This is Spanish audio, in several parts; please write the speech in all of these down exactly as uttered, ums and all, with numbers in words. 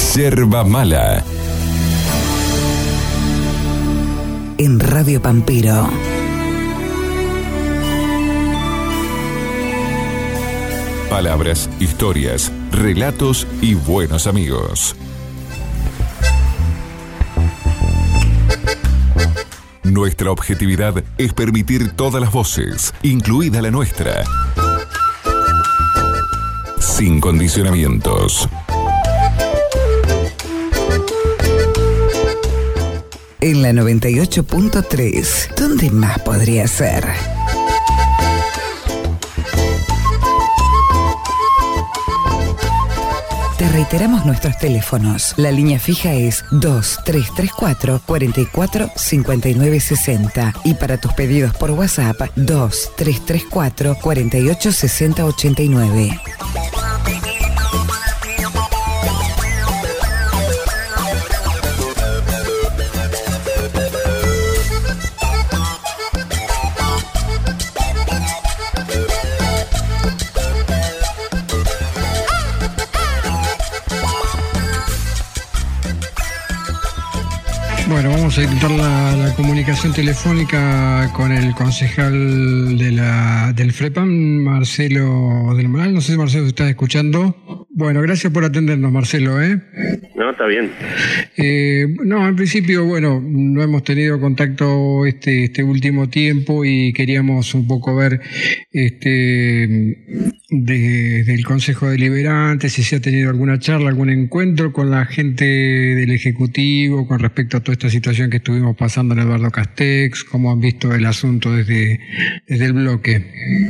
Yerba Mala. En Radio Pampero. Palabras, historias, relatos y buenos amigos. Nuestra objetividad es permitir todas las voces, incluida la nuestra, sin condicionamientos. En la noventa y ocho punto tres, ¿dónde más podría ser? Te reiteramos nuestros teléfonos. La línea fija es dos tres tres cuatro, cuatro cuatro cinco nueve seis cero y para tus pedidos por WhatsApp dos tres tres cuatro, cuatro ocho seis cero ocho nueve. Bueno, vamos a intentar la, la comunicación telefónica con el concejal de la, del FREPAM, Marcelo del Moral. No sé si Marcelo se está escuchando. Bueno, gracias por atendernos, Marcelo, ¿eh? No, está bien. Eh, no, en principio, bueno, no hemos tenido contacto este, este último tiempo y queríamos un poco ver este de, del Consejo Deliberante, si se ha tenido alguna charla, algún encuentro con la gente del Ejecutivo con respecto a toda esta situación que estuvimos pasando en Eduardo Castex, cómo han visto el asunto desde, desde el bloque.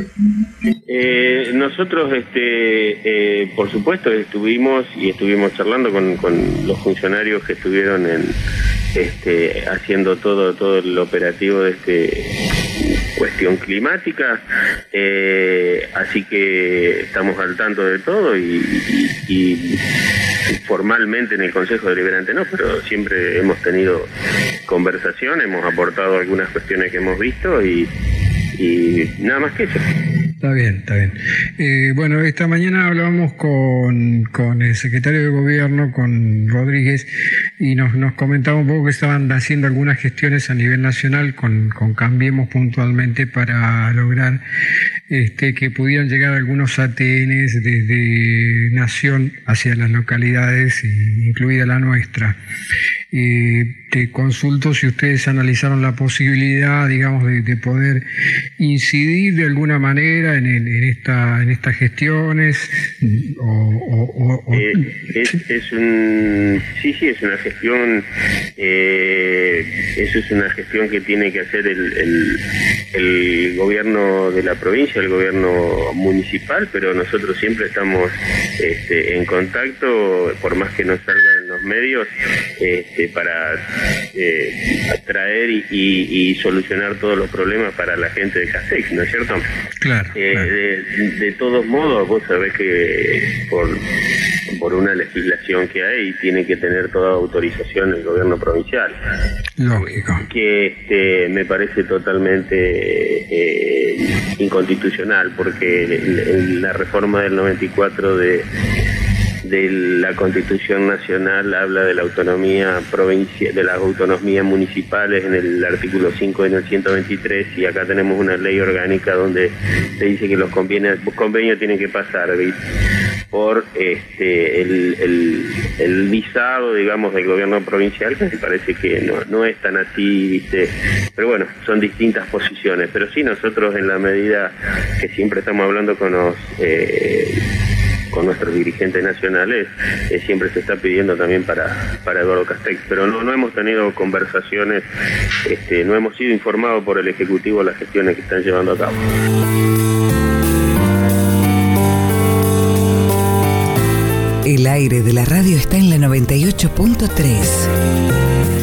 Eh, nosotros, este, eh, por supuesto, estuvimos y estuvimos charlando con, con los funcionarios que estuvieron en, este, haciendo todo, todo el operativo de este cuestión climática, eh, así que estamos al tanto de todo y, y, y formalmente en el Consejo Deliberante no, pero siempre hemos tenido conversación, hemos aportado algunas cuestiones que hemos visto y, y nada más que eso. Está bien, está bien. Eh, bueno, esta mañana hablábamos con, con el secretario de Gobierno, con Rodríguez, y nos, nos comentaba un poco que estaban haciendo algunas gestiones a nivel nacional con, con Cambiemos puntualmente para lograr este, que pudieran llegar algunos A T Ns desde Nación hacia las localidades, incluida la nuestra. Eh, te consulto si ustedes analizaron la posibilidad, digamos, de, de poder incidir de alguna manera en, en, en esta en estas gestiones o, o, o eh, es, es un sí sí es una gestión eh, eso es una gestión que tiene que hacer el, el, el gobierno de la provincia, el gobierno municipal, pero nosotros siempre estamos este, en contacto, por más que no salga en los medios, este, para eh, atraer y, y, y solucionar todos los problemas para la gente de Castex, ¿no es cierto? Claro. Eh, claro. De, de todos modos, vos sabés que por, por una legislación que hay, tiene que tener toda autorización el gobierno provincial. Lógico. Que este, me parece totalmente eh, inconstitucional, porque el, el, la reforma del noventa y cuatro de de la Constitución Nacional habla de la autonomía provincial, de las autonomías municipales en el artículo cinco y en el ciento veintitrés, y acá tenemos una ley orgánica donde se dice que los convenios, los convenios tienen que pasar ¿viste? por este el, el, el visado, digamos, del gobierno provincial, que me parece que no, no es tan así, ¿viste? Pero bueno, son distintas posiciones, pero sí, nosotros en la medida que siempre estamos hablando con los eh, con nuestros dirigentes nacionales, eh, siempre se está pidiendo también para, para Eduardo Castex, pero no, no hemos tenido conversaciones, este, no hemos sido informados por el Ejecutivo de las gestiones que están llevando a cabo. El aire de la radio está en la noventa y ocho punto tres.